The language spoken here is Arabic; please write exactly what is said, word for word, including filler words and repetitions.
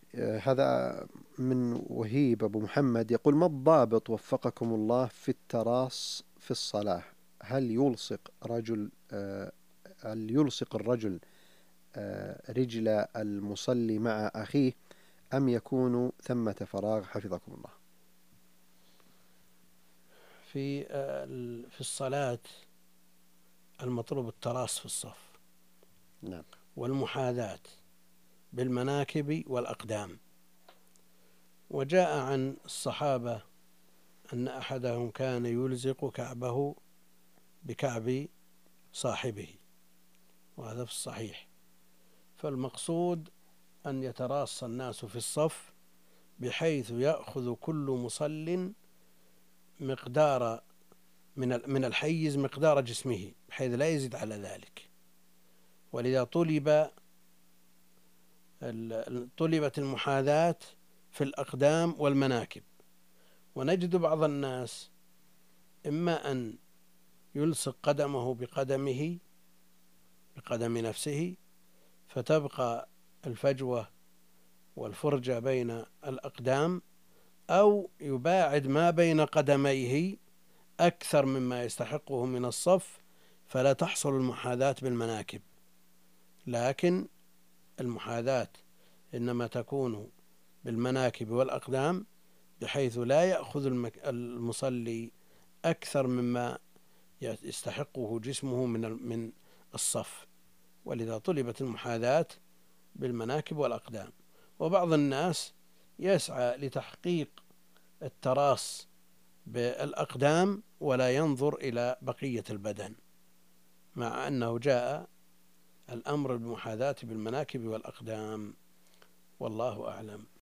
آه، هذا من وهيب أبو محمد، يقول: ما الضابط وفقكم الله في التراص في الصلاة؟ هل يلصق رجل آه، هل يلصق الرجل آه، رجل المصلي مع أخيه، أم يكون ثمة فراغ حفظكم الله؟ في آه، في الصلاة المطلوب التراص في الصف نعم. والمحاذاة بالمناكب والأقدام. وجاء عن الصحابة أن أحدهم كان يلزق كعبه بكعب صاحبه، وهذا في الصحيح. فالمقصود أن يتراص الناس في الصف بحيث يأخذ كل مصل مقدار من من الحيز مقدار جسمه، بحيث لا يزيد على ذلك. ولذا طلب طلبت المحاذاة في الأقدام والمناكب. ونجد بعض الناس إما أن يلصق قدمه بقدمه بقدم نفسه فتبقى الفجوة والفرجة بين الأقدام، أو يباعد ما بين قدميه أكثر مما يستحقه من الصف فلا تحصل المحاذاة بالمناكب. لكن المحاذاة إنما تكون بالمناكب والأقدام، بحيث لا يأخذ المصلي أكثر مما يستحقه جسمه من من الصف. ولذا طلبت المحاذاة بالمناكب والأقدام. وبعض الناس يسعى لتحقيق التراص بالأقدام ولا ينظر إلى بقية البدن، مع أنه جاء الأمر بالمحاذاة بالمناكب والأقدام، والله أعلم.